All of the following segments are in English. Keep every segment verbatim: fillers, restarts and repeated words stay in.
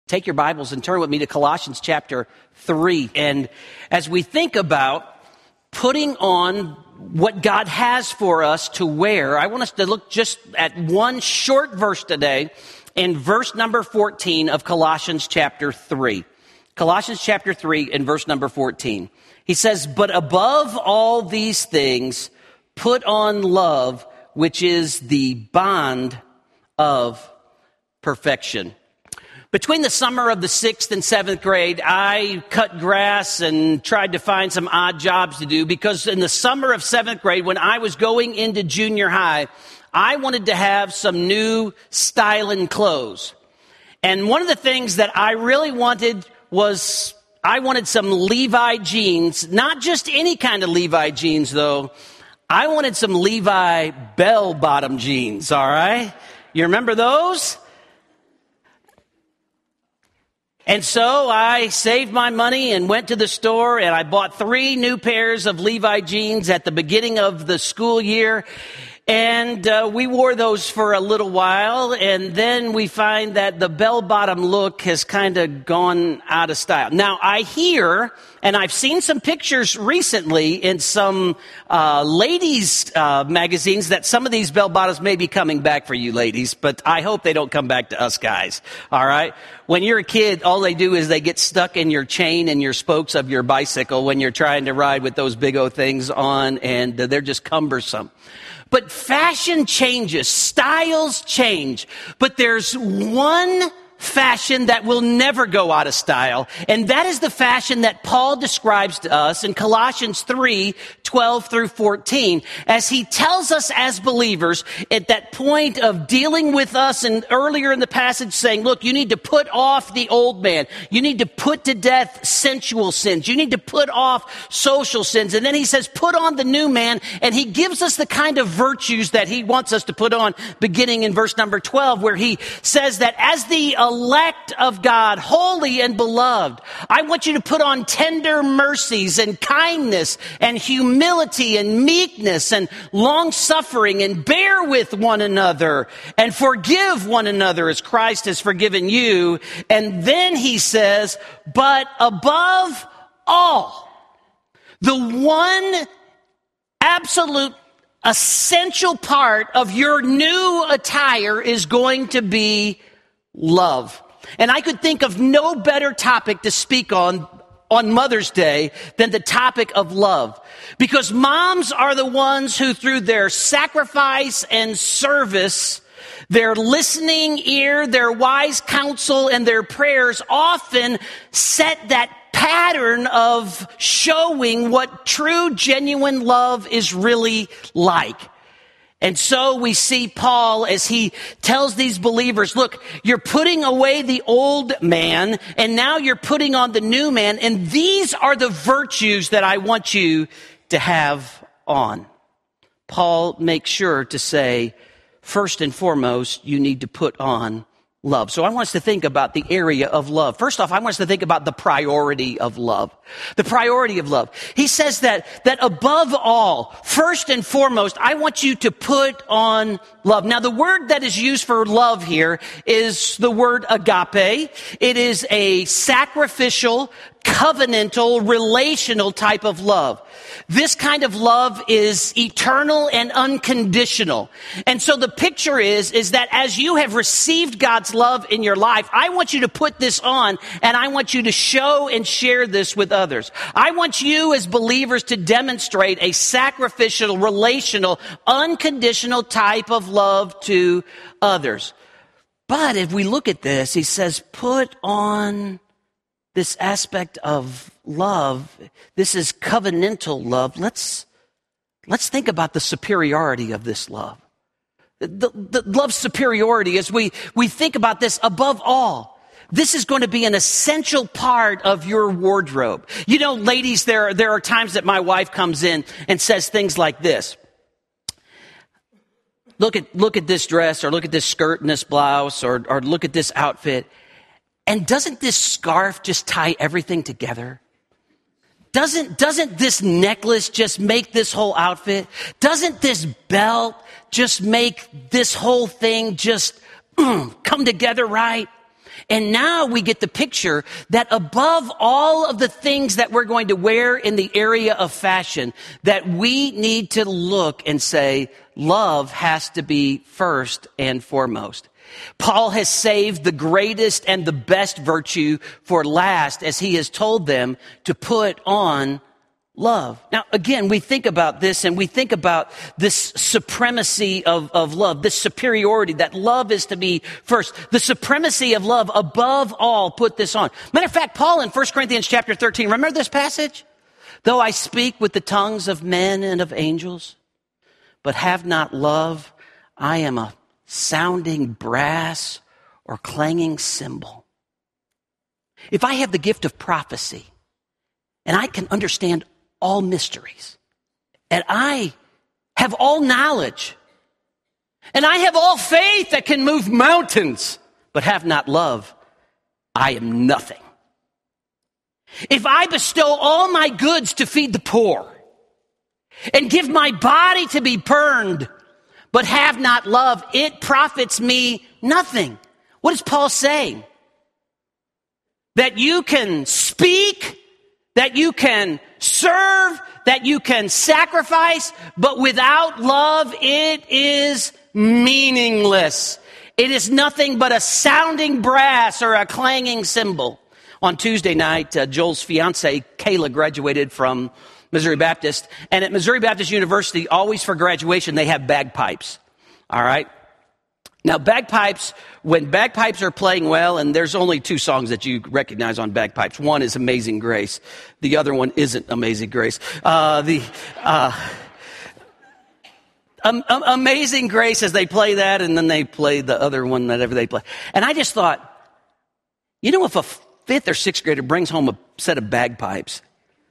Take your Bibles and turn with me to Colossians chapter three. And as we think about putting on what God has for us to wear, I want us to look just at one short verse today in verse number fourteen of Colossians chapter three. Colossians chapter three and verse number fourteen. He says, "But above all these things, put on love, which is the bond of perfection." Between the summer of the sixth and seventh grade, I cut grass and tried to find some odd jobs to do because in the summer of seventh grade, when I was going into junior high, I wanted to have some new styling clothes. And one of the things that I really wanted was I wanted some Levi jeans, not just any kind of Levi jeans though. I wanted some Levi bell-bottom jeans, all right? You remember those? And so I saved my money and went to the store and I bought three new pairs of Levi jeans at the beginning of the school year. And uh, we wore those for a little while, and then we find that the bell-bottom look has kind of gone out of style. Now, I hear, and I've seen some pictures recently in some uh, ladies' uh, magazines that some of these bell-bottoms may be coming back for you ladies, but I hope they don't come back to us guys, all right? When you're a kid, all they do is they get stuck in your chain and your spokes of your bicycle when you're trying to ride with those big old things on, and uh, they're just cumbersome. But fashion changes, styles change, but there's one fashion that will never go out of style, and that is the fashion that Paul describes to us in Colossians three, twelve through fourteen, as he tells us as believers at that point of dealing with us and earlier in the passage saying, look, you need to put off the old man. You need to put to death sensual sins. You need to put off social sins. And then he says, put on the new man, and he gives us the kind of virtues that he wants us to put on, beginning in verse number twelve, where he says that as the elect of God, holy and beloved, I want you to put on tender mercies and kindness and humility and meekness and long-suffering, and bear with one another and forgive one another as Christ has forgiven you. And then he says, but above all, the one absolute essential part of your new attire is going to be love. And I could think of no better topic to speak on on Mother's Day than the topic of love. Because moms are the ones who, through their sacrifice and service, their listening ear, their wise counsel, and their prayers often set that pattern of showing what true, genuine love is really like. And so we see Paul as he tells these believers, look, you're putting away the old man, and now you're putting on the new man, and these are the virtues that I want you to have on. Paul makes sure to say, first and foremost, you need to put on love. So I want us to think about the area of love. First off, I want us to think about the priority of love. The priority of love. He says that, that above all, first and foremost, I want you to put on love. Now, the word that is used for love here is the word agape. It is a sacrificial, covenantal, relational type of love. This kind of love is eternal and unconditional. And so the picture is, is that as you have received God's love in your life, I want you to put this on, and I want you to show and share this with others. I want you as believers to demonstrate a sacrificial, relational, unconditional type of love to others. But if we look at this, he says, put on this aspect of love. This is covenantal love. Let's, let's think about the superiority of this love. The, the love superiority, as we, we think about this above all, this is going to be an essential part of your wardrobe. You know, ladies, there, there are times that my wife comes in and says things like this. Look at, look at this dress, or look at this skirt and this blouse, or, or look at this outfit. And doesn't this scarf just tie everything together? Doesn't, doesn't this necklace just make this whole outfit? Doesn't this belt just make this whole thing just mm, come together right? And now we get the picture that above all of the things that we're going to wear in the area of fashion, that we need to look and say, love has to be first and foremost. Paul has saved the greatest and the best virtue for last, as he has told them to put on love. Now, again, we think about this and we think about this supremacy of, of love, this superiority, that love is to be first. The supremacy of love above all, put this on. Matter of fact, Paul in First Corinthians chapter thirteen, remember this passage? Though I speak with the tongues of men and of angels, but have not love, I am a sounding brass or clanging cymbal. If I have the gift of prophecy and I can understand all mysteries, and I have all knowledge, and I have all faith that can move mountains, but have not love, I am nothing. If I bestow all my goods to feed the poor and give my body to be burned, but have not love, it profits me nothing. What is Paul saying? That you can speak, that you can serve, that you can sacrifice, but without love, it is meaningless. It is nothing but a sounding brass or a clanging cymbal. On Tuesday night, uh, Joel's fiance, Kayla, graduated from Missouri Baptist. And at Missouri Baptist University, always for graduation, they have bagpipes. All right? Now, bagpipes, when bagpipes are playing well, and there's only two songs that you recognize on bagpipes. One is Amazing Grace. The other one isn't Amazing Grace. Uh, the uh, um, um, Amazing Grace, as they play that, and then they play the other one, whatever they play. And I just thought, you know, if a fifth or sixth grader brings home a set of bagpipes,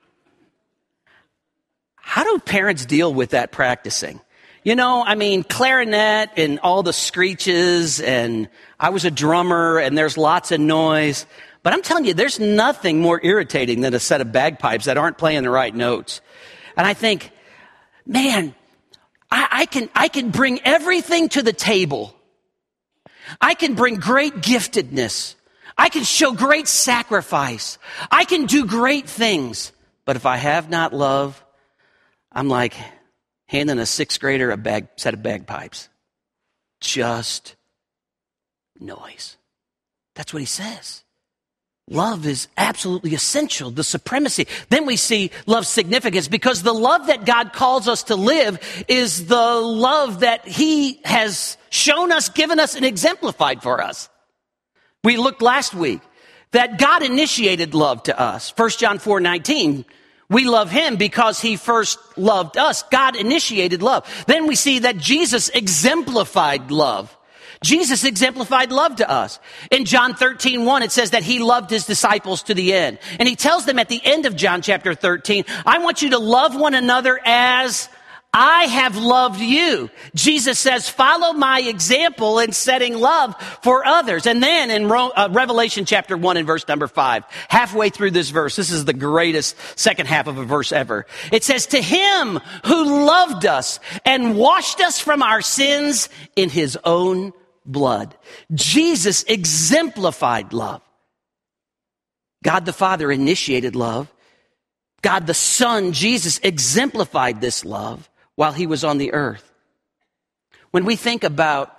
how do parents deal with that practicing? You know, I mean, clarinet and all the screeches, and I was a drummer, and there's lots of noise. But I'm telling you, there's nothing more irritating than a set of bagpipes that aren't playing the right notes. And I think, man, I, I can I can bring everything to the table. I can bring great giftedness. I can show great sacrifice. I can do great things. But if I have not love, I'm like handing a sixth grader a bag, set of bagpipes. Just noise. That's what he says. Love is absolutely essential, the supremacy. Then we see love's significance, because the love that God calls us to live is the love that he has shown us, given us, and exemplified for us. We looked last week that God initiated love to us. First John four nineteen. We love him because he first loved us. God initiated love. Then we see that Jesus exemplified love. Jesus exemplified love to us. In John thirteen one, it says that he loved his disciples to the end. And he tells them at the end of John chapter thirteen, I want you to love one another as I have loved you. Jesus says, follow my example in setting love for others. And then in Ro- uh, Revelation chapter one and verse number five, halfway through this verse, this is the greatest second half of a verse ever. It says, to him who loved us and washed us from our sins in his own blood. Jesus exemplified love. God the Father initiated love. God the Son, Jesus, exemplified this love while he was on the earth. When we think about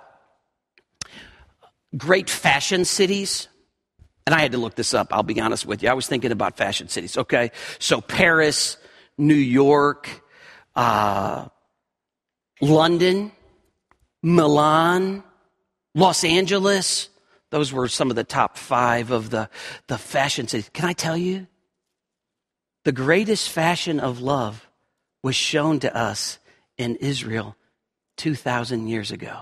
great fashion cities, and I had to look this up, I'll be honest with you. I was thinking about fashion cities, okay? So Paris, New York, uh, London, Milan, Los Angeles. Those were some of the top five of the, the fashion cities. Can I tell you? The greatest fashion of love was shown to us in Israel two thousand years ago.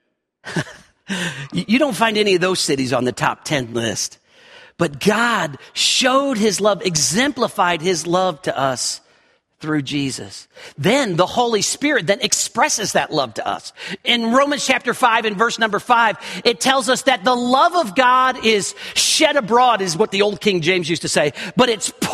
You don't find any of those cities on the top ten list. But God showed his love, exemplified his love to us through Jesus. Then the Holy Spirit then expresses that love to us. In Romans chapter five and verse number five, it tells us that the love of God is shed abroad, is what the old King James used to say, but it's poured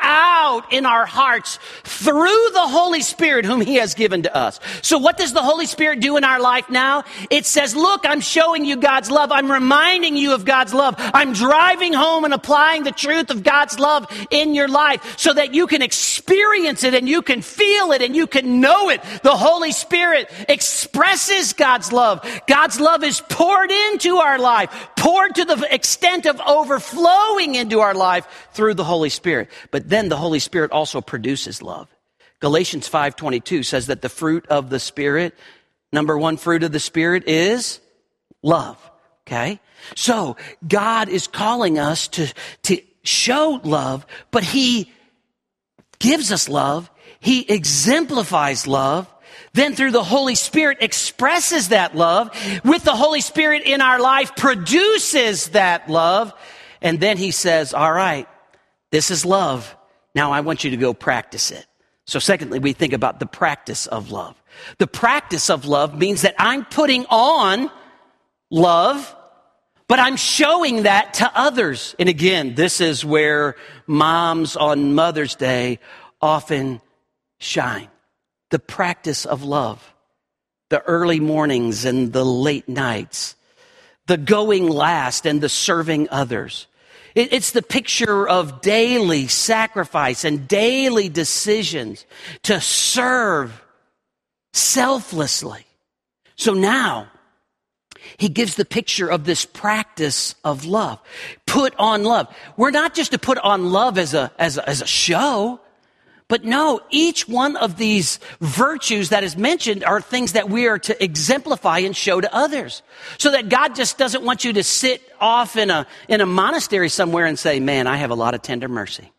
out in our hearts through the Holy Spirit whom he has given to us. So what does the Holy Spirit do in our life now? It says, look, I'm showing you God's love. I'm reminding you of God's love. I'm driving home and applying the truth of God's love in your life so that you can experience it and you can feel it and you can know it. The Holy Spirit expresses God's love. God's love is poured into our life, poured to the extent of overflowing into our life through the Holy Spirit. But then the Holy Spirit also produces love. Galatians five twenty-two says that the fruit of the Spirit, number one fruit of the Spirit is love. Okay? So God is calling us to, to show love, but he gives us love. He exemplifies love. Then through the Holy Spirit expresses that love. With the Holy Spirit in our life produces that love. And then he says, all right, this is love. Now I want you to go practice it. So secondly, we think about the practice of love. The practice of love means that I'm putting on love, but I'm showing that to others. And again, this is where moms on Mother's Day often shine. The practice of love, the early mornings and the late nights, the going last and the serving others. It, it's the picture of daily sacrifice and daily decisions to serve selflessly. So now, he gives the picture of this practice of love. Put on love. We're not just to put on love as a, as a, as a show. But no, each one of these virtues that is mentioned are things that we are to exemplify and show to others. So that God just doesn't want you to sit off in a, in a monastery somewhere and say, man, I have a lot of tender mercy.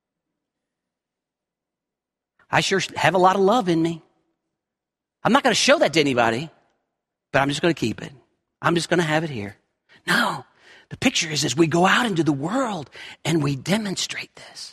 I sure have a lot of love in me. I'm not going to show that to anybody, but I'm just going to keep it. I'm just going to have it here. No, the picture is as we go out into the world and we demonstrate this.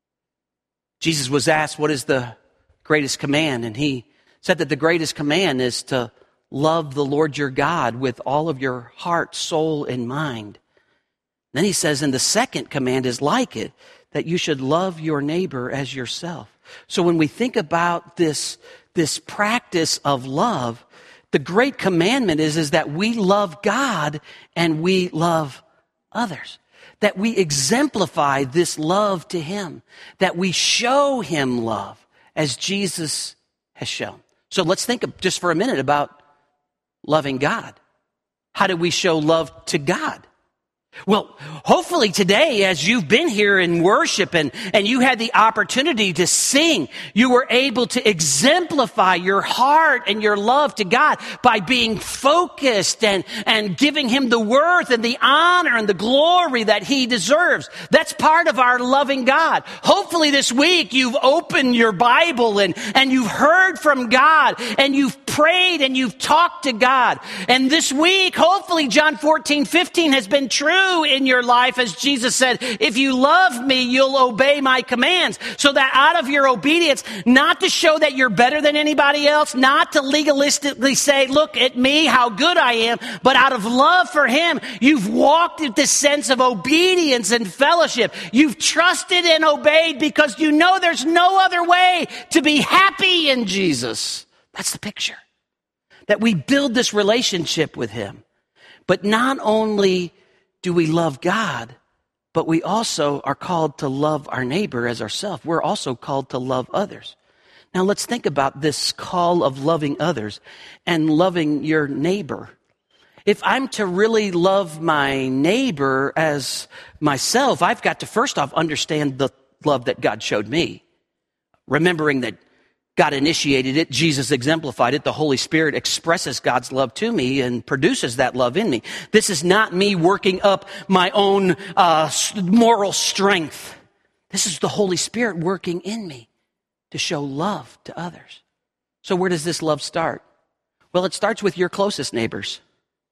Jesus was asked, what is the greatest command? And he said that the greatest command is to love the Lord your God with all of your heart, soul, and mind. Then he says, and the second command is like it, that you should love your neighbor as yourself. So when we think about this, this practice of love, the great commandment is, is that we love God and we love others. That we exemplify this love to him, that we show him love as Jesus has shown. So let's think of, just for a minute about loving God. How do we show love to God? Well, hopefully today, as you've been here in worship and, and you had the opportunity to sing, you were able to exemplify your heart and your love to God by being focused and, and giving him the worth and the honor and the glory that he deserves. That's part of our loving God. Hopefully this week you've opened your Bible and, and you've heard from God and you've prayed and you've talked to God. And this week, hopefully John fourteen fifteen has been true in your life, as Jesus said, if you love me, you'll obey my commands. So that out of your obedience, not to show that you're better than anybody else, not to legalistically say, look at me, how good I am, but out of love for him, you've walked with this sense of obedience and fellowship. You've trusted and obeyed because you know there's no other way to be happy in Jesus. That's the picture. That we build this relationship with him. But not only do we love God, but we also are called to love our neighbor as ourselves. We're also called to love others. Now let's think about this call of loving others and loving your neighbor. If I'm to really love my neighbor as myself, I've got to first off understand the love that God showed me. Remembering that God initiated it, Jesus exemplified it, the Holy Spirit expresses God's love to me and produces that love in me. This is not me working up my own uh, moral strength. This is the Holy Spirit working in me to show love to others. So where does this love start? Well, it starts with your closest neighbors.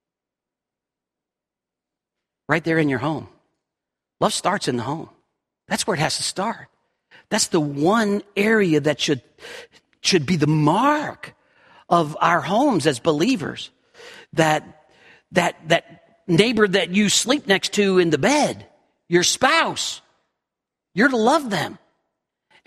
Right there in your home. Love starts in the home. That's where it has to start. That's the one area that should, should be the mark of our homes as believers. That, that, that neighbor that you sleep next to in the bed, your spouse, you're to love them.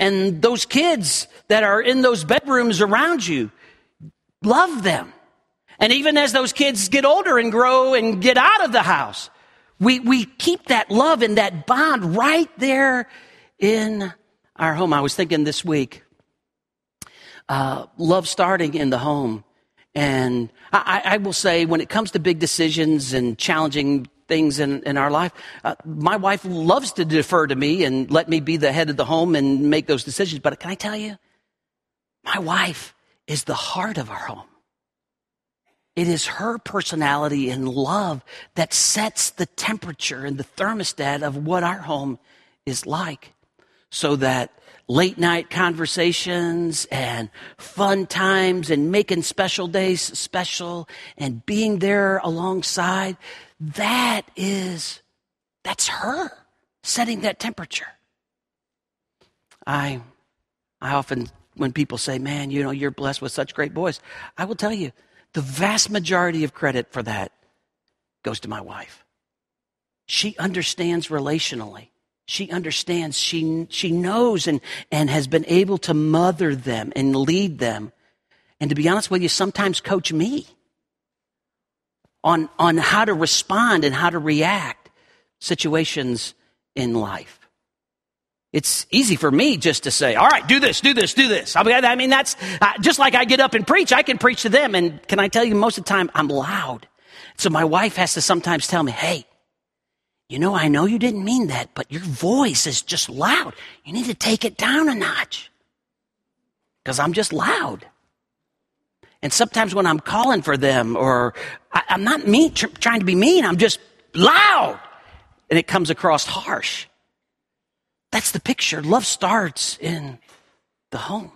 And those kids that are in those bedrooms around you, love them. And even as those kids get older and grow and get out of the house, we, we keep that love and that bond right there in our home. I was thinking this week, uh, love starting in the home. And I, I will say, when it comes to big decisions and challenging things in, in our life, uh, my wife loves to defer to me and let me be the head of the home and make those decisions. But can I tell you, my wife is the heart of our home. It is her personality and love that sets the temperature and the thermostat of what our home is like, so that late night conversations and fun times and making special days special and being there alongside, that is, that's her setting that temperature. I, I often, when people say, man, you know, you're blessed with such great boys, I will tell you, the vast majority of credit for that goes to my wife. She understands relationally. She understands, she she knows and, and has been able to mother them and lead them. And to be honest with you, sometimes coach me on, on how to respond and how to react situations in life. It's easy for me just to say, all right, do this, do this, do this. I mean, that's uh, just like I get up and preach, I can preach to them. And can I tell you, most of the time I'm loud. So my wife has to sometimes tell me, hey, you know, I know you didn't mean that, but your voice is just loud. You need to take it down a notch, because I'm just loud. And sometimes when I'm calling for them, or I, I'm not mean, tr- trying to be mean, I'm just loud, and it comes across harsh. That's the picture. Love starts in the home.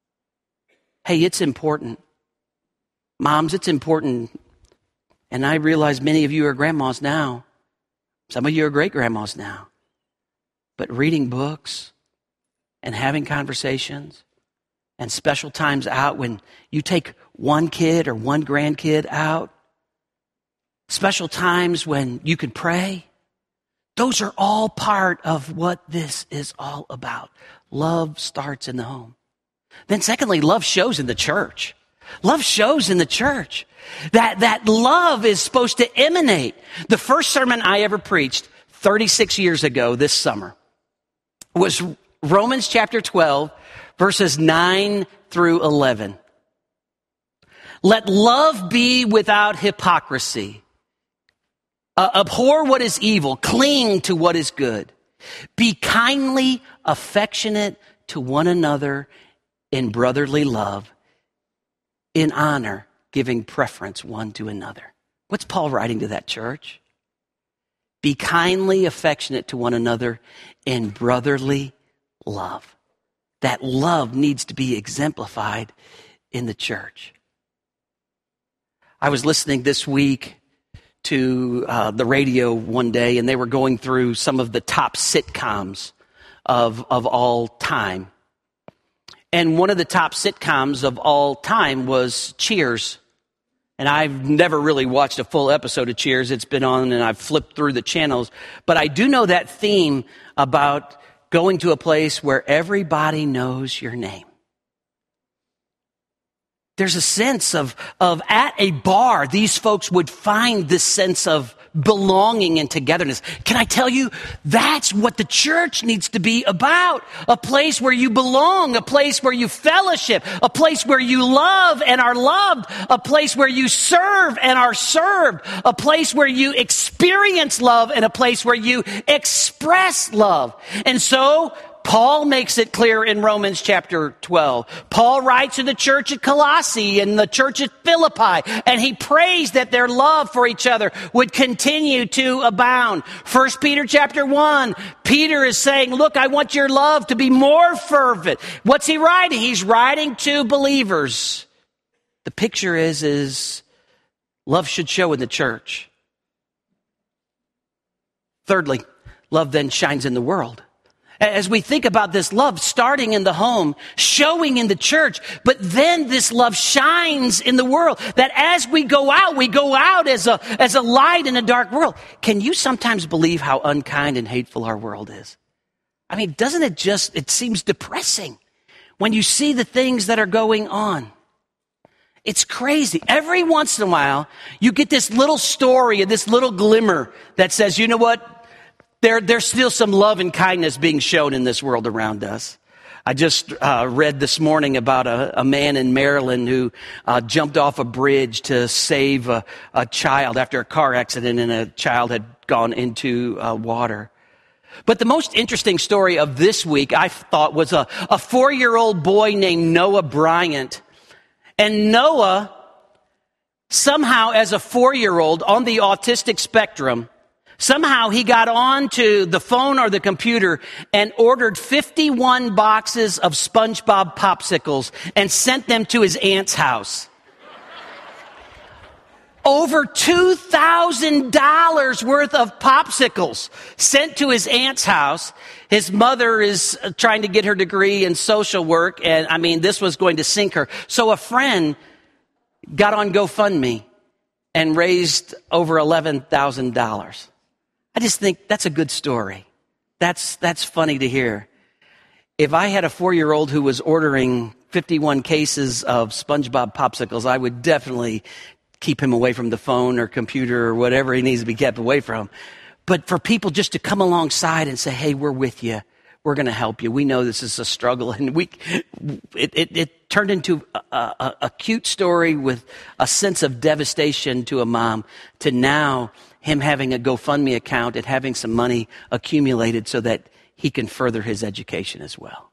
Hey, it's important. Moms, it's important. And I realize many of you are grandmas now. Some of you are great-grandmas now. But reading books and having conversations and special times out when you take one kid or one grandkid out, special times when you can pray, those are all part of what this is all about. Love starts in the home. Then secondly, love shows in the church. Love shows in the church. That, that love is supposed to emanate. The first sermon I ever preached thirty-six years ago this summer was Romans chapter twelve, verses nine through eleven. Let love be without hypocrisy. Uh, abhor what is evil. Cling to what is good. Be kindly affectionate to one another in brotherly love, in honor, giving preference one to another. What's Paul writing to that church? Be kindly affectionate to one another in brotherly love. That love needs to be exemplified in the church. I was listening this week to uh, the radio one day, and they were going through some of the top sitcoms of, of all time. And one of the top sitcoms of all time was Cheers. And I've never really watched a full episode of Cheers. It's been on and I've flipped through the channels. But I do know that theme about going to a place where everybody knows your name. There's a sense of, of at a bar, these folks would find this sense of belonging and togetherness. Can I tell you, that's what the church needs to be about. A place where you belong, a place where you fellowship, a place where you love and are loved, a place where you serve and are served, a place where you experience love, and a place where you express love. And so, Paul makes it clear in Romans chapter twelve. Paul writes to the church at Colossae and the church at Philippi, and he prays that their love for each other would continue to abound. First Peter chapter one, Peter is saying, look, I want your love to be more fervent. What's he writing? He's writing to believers. The picture is, is love should show in the church. Thirdly, love then shines in the world. As we think about this love starting in the home, showing in the church, but then this love shines in the world, that as we go out, we go out as a, as a light in a dark world. Can you sometimes believe how unkind and hateful our world is? I mean, doesn't it just, it seems depressing when you see the things that are going on. It's crazy. Every once in a while, you get this little story, this little glimmer that says, you know what? There, there's still some love and kindness being shown in this world around us. I just uh, read this morning about a, a man in Maryland who uh, jumped off a bridge to save a, a child after a car accident, and a child had gone into uh, water. But the most interesting story of this week, I thought, was a, a four-year-old boy named Noah Bryant. And Noah, somehow as a four-year-old on the autistic spectrum, somehow he got onto the phone or the computer and ordered fifty-one boxes of SpongeBob popsicles and sent them to his aunt's house. Over two thousand dollars worth of popsicles sent to his aunt's house. His mother is trying to get her degree in social work, and I mean, this was going to sink her. So a friend got on GoFundMe and raised over eleven thousand dollars. I just think that's a good story. That's, that's funny to hear. If I had a four-year-old who was ordering fifty-one cases of SpongeBob popsicles, I would definitely keep him away from the phone or computer or whatever he needs to be kept away from. But for people just to come alongside and say, hey, we're with you. We're going to help you. We know this is a struggle. And we, it, it, it turned into a, a, a cute story with a sense of devastation to a mom, to now him having a GoFundMe account and having some money accumulated so that he can further his education as well.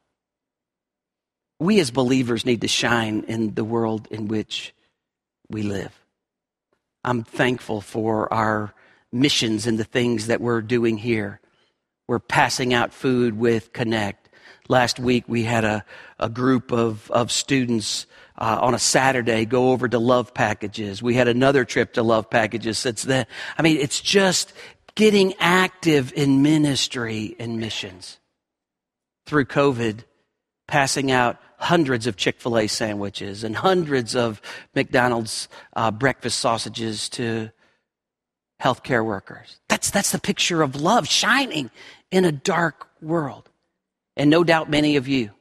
We as believers need to shine in the world in which we live. I'm thankful for our missions and the things that we're doing here. We're passing out food with Connect. Last week we had a, a group of, of students uh, on a Saturday go over to Love Packages. We had another trip to Love Packages since then. I mean, it's just getting active in ministry and missions. Through COVID, passing out hundreds of Chick-fil-A sandwiches and hundreds of McDonald's uh, breakfast sausages to healthcare workers. That's, that's the picture of love shining in a dark world. And no doubt many of you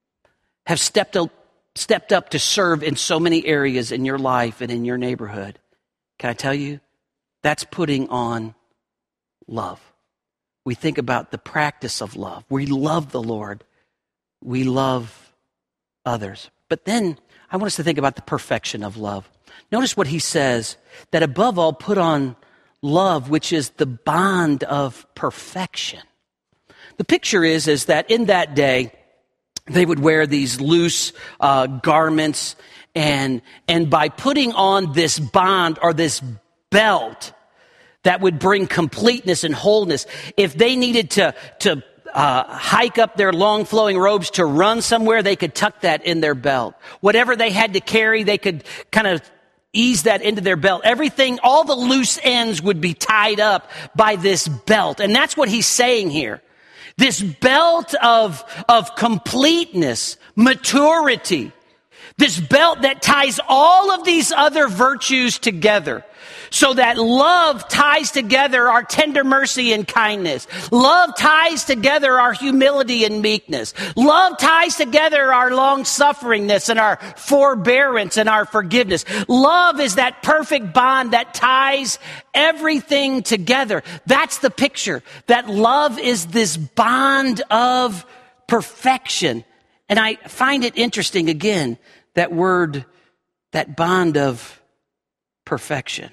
have stepped up, stepped up to serve in so many areas in your life and in your neighborhood. Can I tell you? That's putting on love. We think about the practice of love. We love the Lord. We love others. But then I want us to think about the perfection of love. Notice what he says, that above all put on love, which is the bond of perfection. The picture is, is that in that day, they would wear these loose uh, garments, and, and by putting on this bond or this belt that would bring completeness and wholeness, if they needed to, to Uh, hike up their long flowing robes to run somewhere, they could tuck that in their belt. Whatever they had to carry, they could kind of ease that into their belt. Everything, all the loose ends would be tied up by this belt. And that's what he's saying here. This belt of, of completeness, maturity. This belt that ties all of these other virtues together. So that love ties together our tender mercy and kindness. Love ties together our humility and meekness. Love ties together our long-sufferingness and our forbearance and our forgiveness. Love is that perfect bond that ties everything together. That's the picture. That love is this bond of perfection. And I find it interesting, again, that word, that bond of perfection.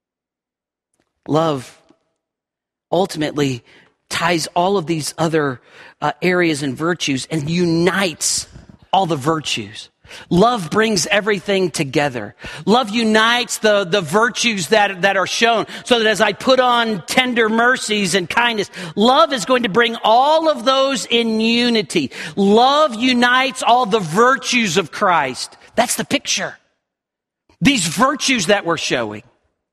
Love ultimately ties all of these other uh, areas and virtues and unites all the virtues. Love brings everything together. Love unites the, the virtues that, that are shown, so that as I put on tender mercies and kindness, love is going to bring all of those in unity. Love unites all the virtues of Christ. That's the picture. These virtues that we're showing.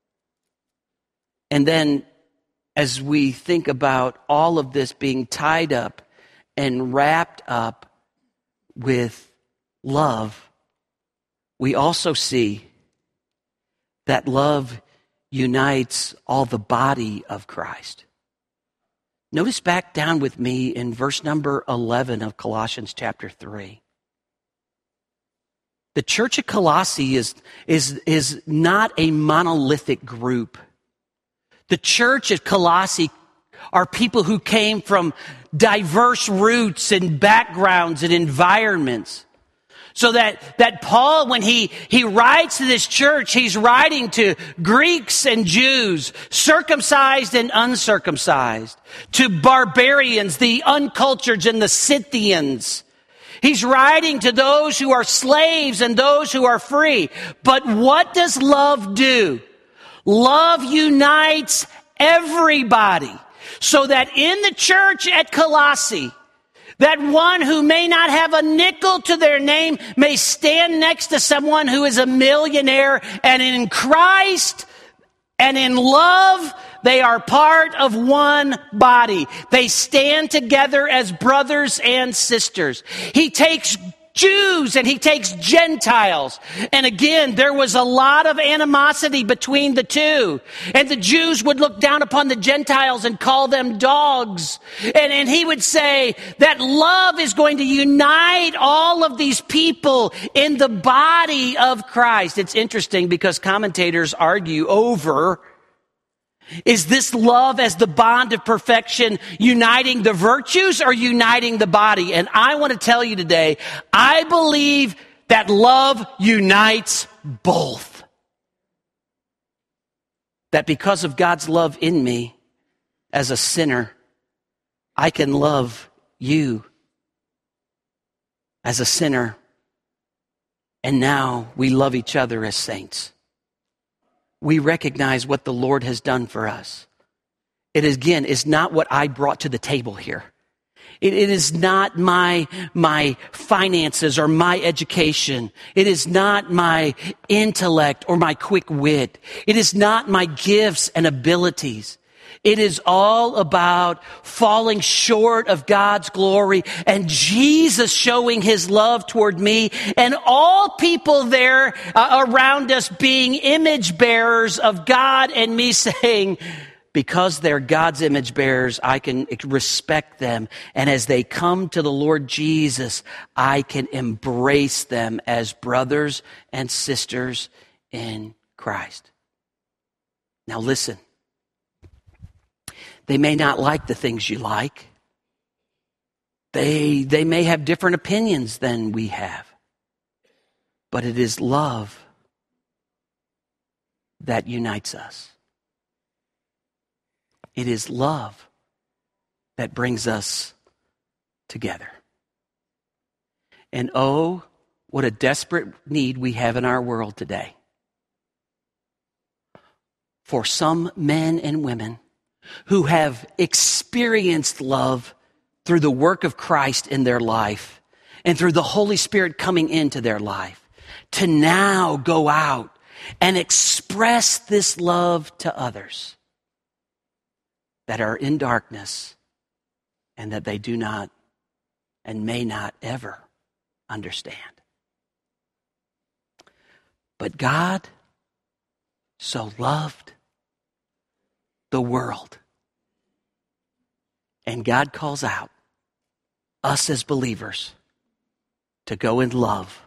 And then as we think about all of this being tied up and wrapped up with love, we also see that love unites all the body of Christ. Notice back down with me in verse number eleven of Colossians chapter three. The church at Colossae is, is, is not a monolithic group. The church at Colossae are people who came from diverse roots and backgrounds and environments. So that, that Paul, when he, he writes to this church, he's writing to Greeks and Jews, circumcised and uncircumcised, to barbarians, the uncultured and the Scythians. He's writing to those who are slaves and those who are free. But what does love do? Love unites everybody. So that in the church at Colossae, that one who may not have a nickel to their name may stand next to someone who is a millionaire, and in Christ and in love, they are part of one body. They stand together as brothers and sisters. He takes Jews and he takes Gentiles. And again, there was a lot of animosity between the two. And the Jews would look down upon the Gentiles and call them dogs. And, and he would say that love is going to unite all of these people in the body of Christ. It's interesting because commentators argue over, is this love as the bond of perfection uniting the virtues or uniting the body? And I want to tell you today, I believe that love unites both. That because of God's love in me as a sinner, I can love you as a sinner. And now we love each other as saints. We recognize what the Lord has done for us. It is, again, is not what I brought to the table here. It, it is not my, my finances or my education. It is not my intellect or my quick wit. It is not my gifts and abilities. It is all about falling short of God's glory and Jesus showing his love toward me and all people there uh, around us being image bearers of God and me saying, because they're God's image bearers, I can respect them. And as they come to the Lord Jesus, I can embrace them as brothers and sisters in Christ. Now listen. They may not like the things you like. They, they may have different opinions than we have. But it is love that unites us. It is love that brings us together. And oh, what a desperate need we have in our world today. For some men and women who have experienced love through the work of Christ in their life and through the Holy Spirit coming into their life, to now go out and express this love to others that are in darkness and that they do not and may not ever understand. But God so loved the world. And God calls out us as believers to go in love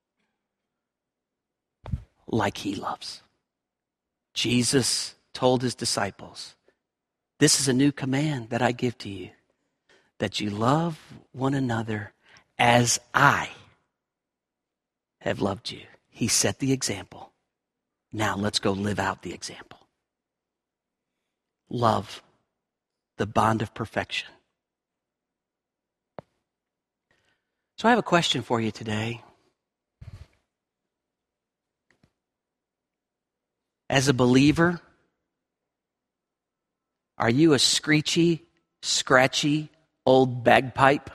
like he loves. Jesus told his disciples, this is a new command that I give to you, that you love one another as I have loved you. He set the example. Now let's go live out the example. Love, the bond of perfection. So I have a question for you today. As a believer, are you a screechy, scratchy, old bagpipe?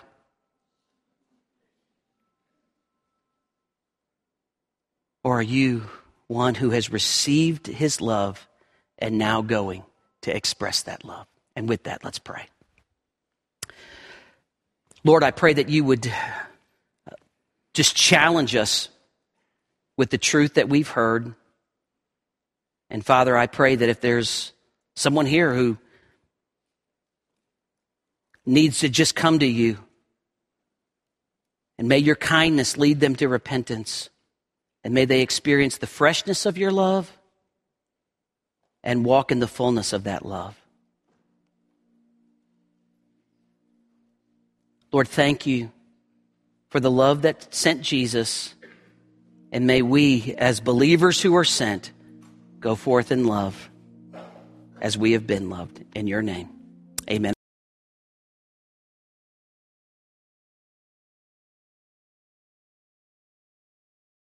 Or are you one who has received his love and now going to express that love? And with that, let's pray. Lord, I pray that you would just challenge us with the truth that we've heard. And Father, I pray that if there's someone here who needs to just come to you. And may your kindness lead them to repentance. And may they experience the freshness of your love and walk in the fullness of that love. Lord, thank you for the love that sent Jesus. And may we, as believers who are sent, go forth in love as we have been loved. In your name, amen.